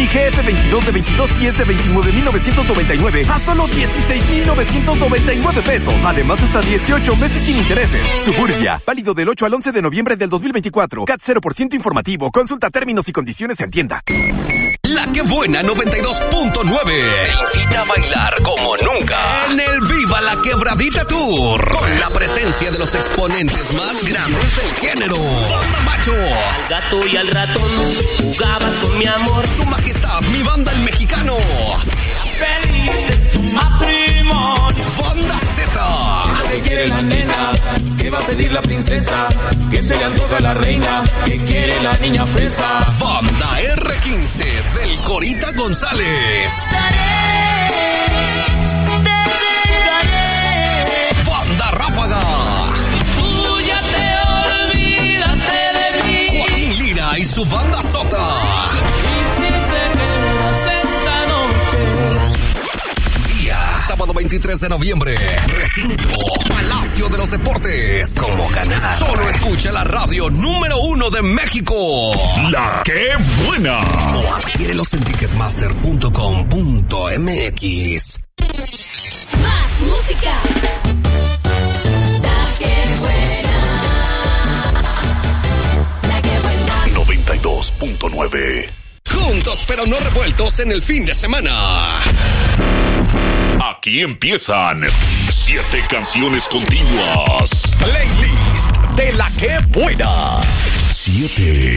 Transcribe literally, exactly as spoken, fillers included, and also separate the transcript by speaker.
Speaker 1: G F veintidós de veintidós pies de veintinueve mil novecientos noventa y nueve a solo dieciséis mil novecientos noventa y nueve pesos. Además, hasta dieciocho meses sin intereses. Suburbia, válido del ocho al once de noviembre del dos mil veinticuatro. C A T cero por ciento informativo. Consulta términos y condiciones en tienda.
Speaker 2: La que buena noventa y dos punto nueve te invita a bailar como nunca en el Viva la Quebradita Tour, con la presencia de los exponentes más grandes del género. Banda Macho,
Speaker 3: al gato y al ratón jugabas con mi amor.
Speaker 2: Su Majestad, mi banda el Mexicano.
Speaker 3: Feliz es tu matrimonio.
Speaker 2: Banda Z.
Speaker 4: ¿Qué quiere la nena? ¿Qué va a pedir la princesa? ¿Qué se le antoja a la reina? ¿Qué quiere la niña fresa?
Speaker 2: Banda R quince del Corita González. Banda Ráfaga.
Speaker 3: Tú ya te olvidaste de mí.
Speaker 2: Joaquín Lira y su banda Sota.
Speaker 3: Y si te quedas esta noche.
Speaker 2: Sábado veintitrés de noviembre, recinto Palacio de los Deportes. Como canal. Solo escucha la radio número uno de México.
Speaker 5: La que buena.
Speaker 2: O adquiérelos en ticketmaster punto com punto m x.
Speaker 6: Más música. La que buena. La que buena.
Speaker 5: noventa y dos punto nueve.
Speaker 2: Juntos pero no revueltos en el fin de semana.
Speaker 5: Aquí empiezan siete canciones continuas.
Speaker 2: Playlist de La que buena.
Speaker 5: Siete.